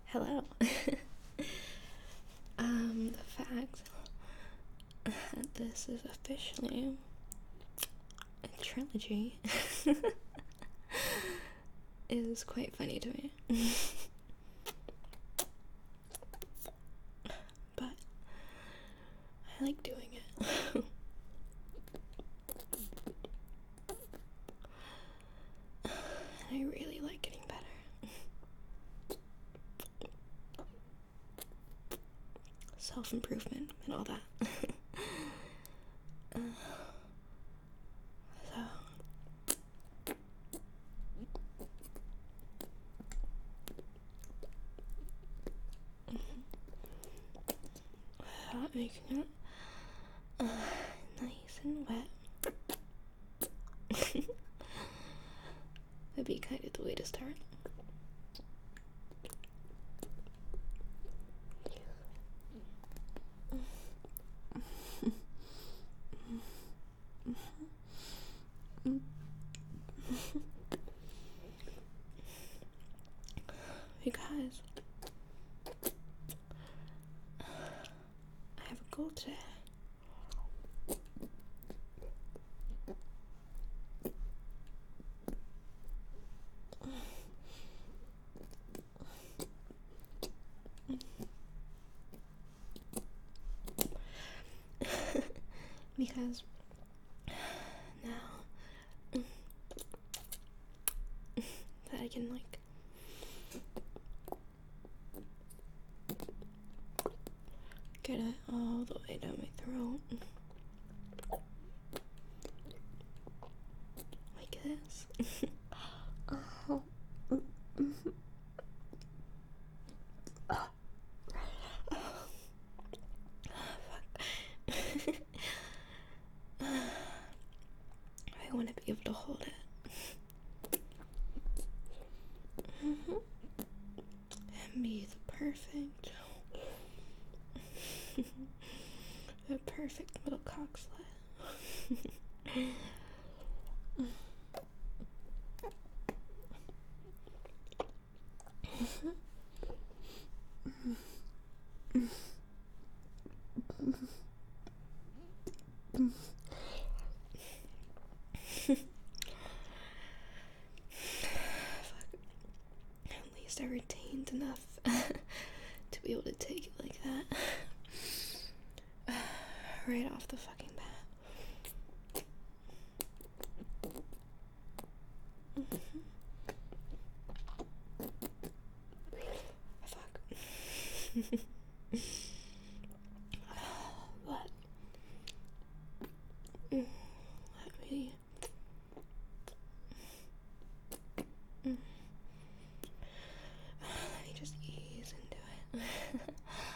Hello. The fact that this is officially a trilogy is quite funny to me. But I like doing it. I really like getting better. Self-improvement and all that. Making it nice and wet would be kind of the way to start. Because I have a goal today. Because now that I can get it all the way down my throat like this. Oh. I want to be able to hold it. And be the perfect little cock slut. At least I retained enough to be able to take it like that. Right off the fucking bat. Fuck. But let me just ease into it.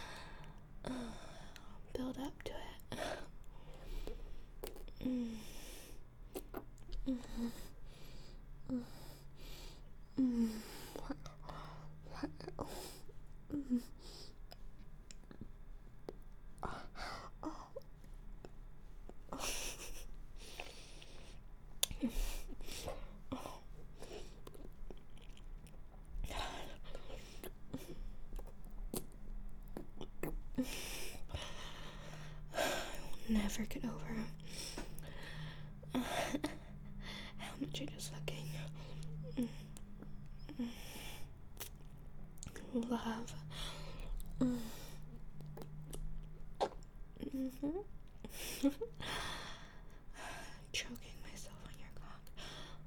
Build up to it. Never get over how much I just fucking love. Choking myself on your cock.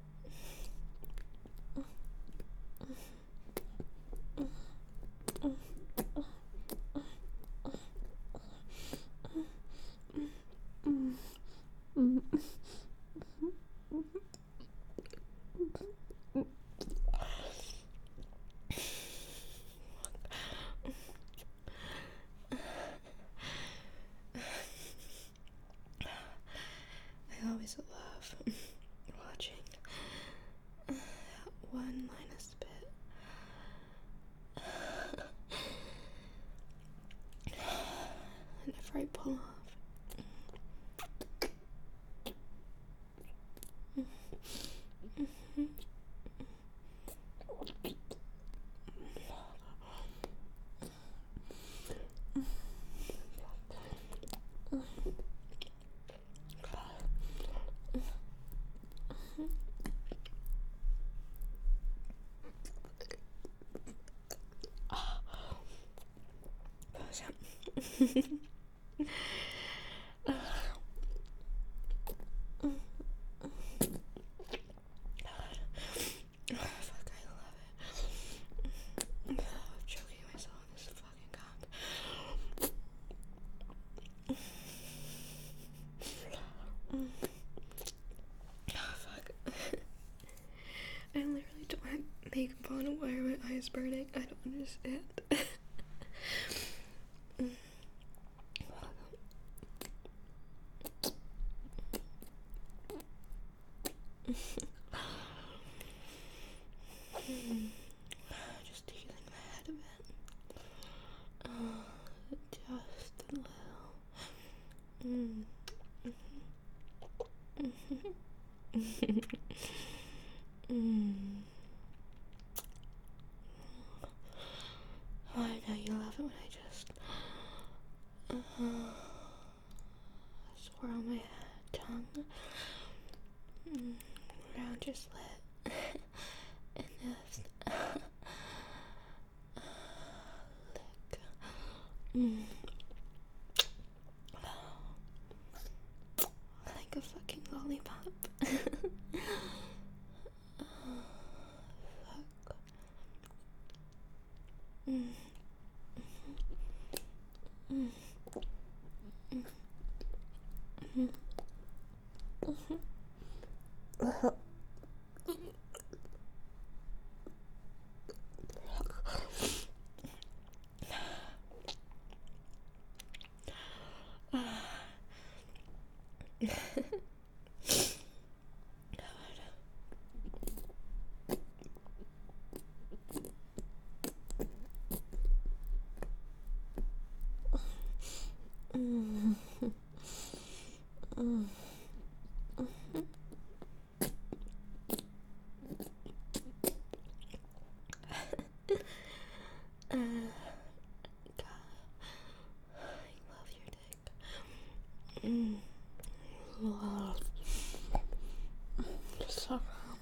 I always love watching one minus bit. Whenever I pull off. Fuck, I love it. I'm choking myself on this fucking cock. Oh, fuck. I literally don't have makeup on. Why are my eyes burning? I don't understand. Just healing my head a bit. Just a little. Oh, I know you love it when I just swirl my tongue around your slit and just lick. Like a fucking lollipop. Fuck. God, I love your dick. So,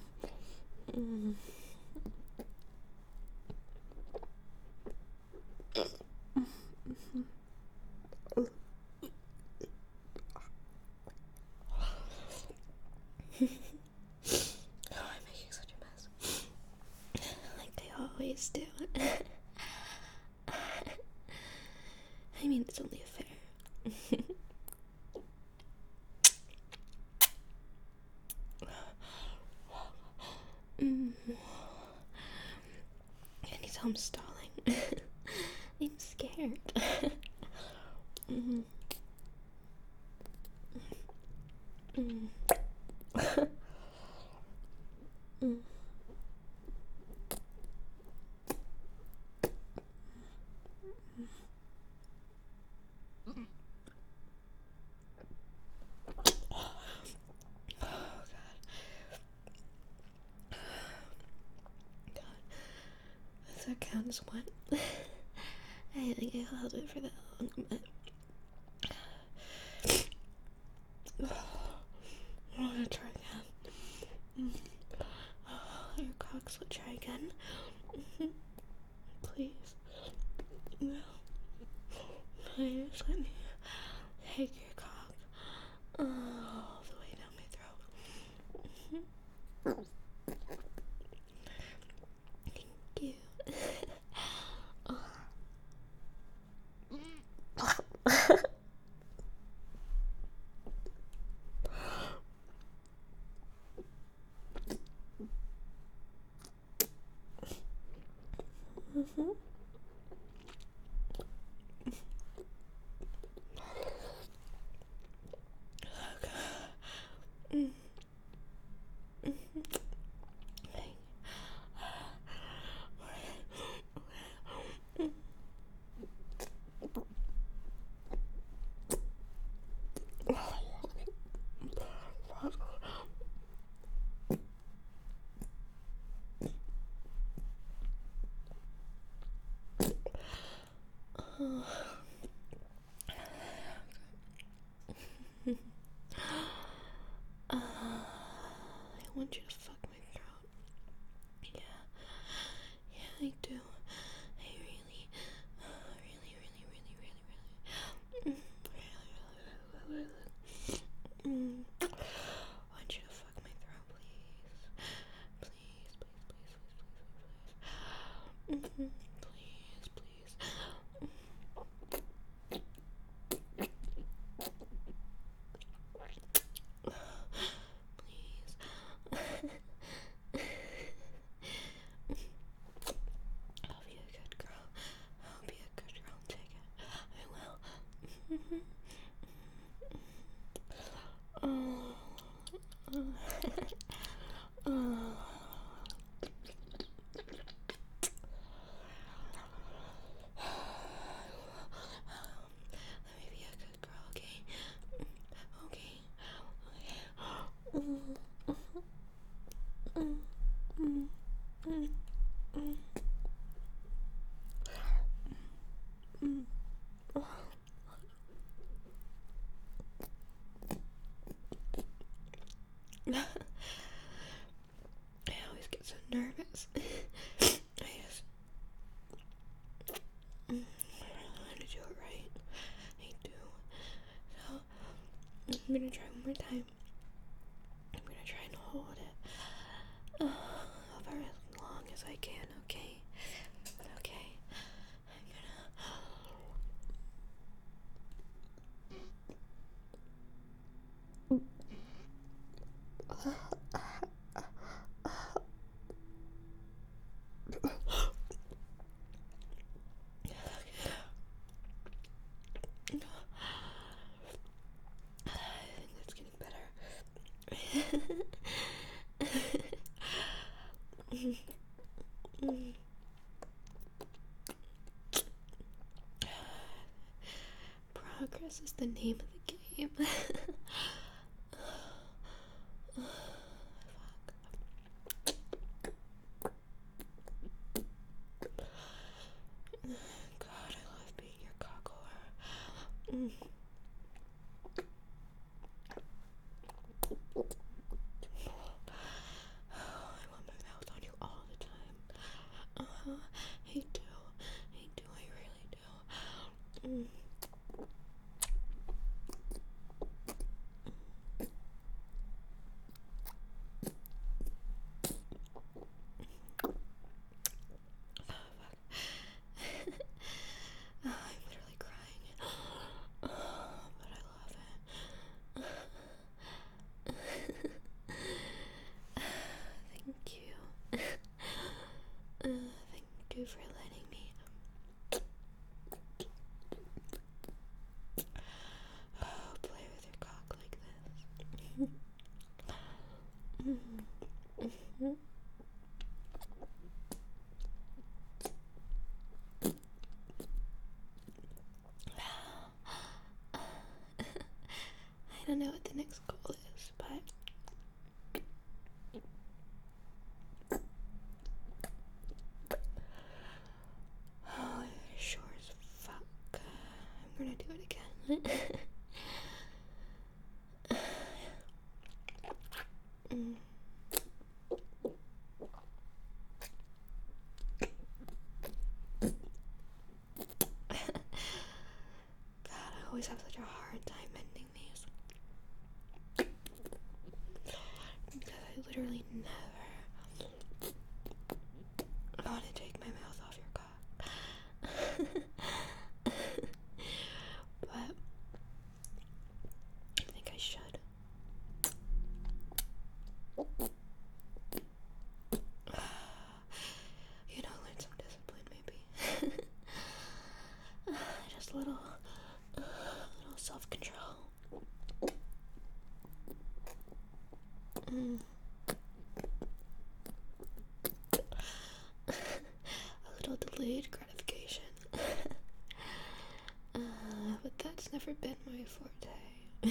oh, I'm making such a mess. Like they always do. I mean, it's only fair. Anytime I'm stalling, I'm scared. Does that count as one? I think I held it for that long, but I'm gonna try again. Your cocks, let's try again. Please. No. Please let me take your cock all the way down my throat. Thank you. I want you to fuck my throat. Yeah, I do. I really, really, really, really, really, really Please, please. Please. I'll be a good girl. I'll be a good girl. Take it. I will. Let me be a good girl, okay? Okay. I always get so nervous. I want to do it right. I do. So, I'm gonna try one more time. I'm gonna try and hold it for as long as I can, okay? Okay. I'm I think that's getting better. Progress is the name of the game. God, I love being your cock whore. I want my mouth on you all the time. I do. I really do. I'm literally crying. But I love it. Thank you. Thank you for letting me play with your cock like this. I don't know what the next goal is, but sure as fuck, I'm gonna do it again. God, I always have such a hard time ending these. Because I literally never want to take my mouth off your cock. But I think I should. Learn some discipline maybe. Just a little self-control. A little delayed gratification. But that's never been my forte.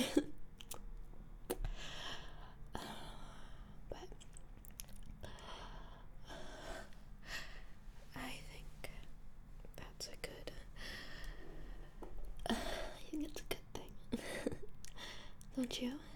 But I think that's a good. I think it's a good thing. Don't you?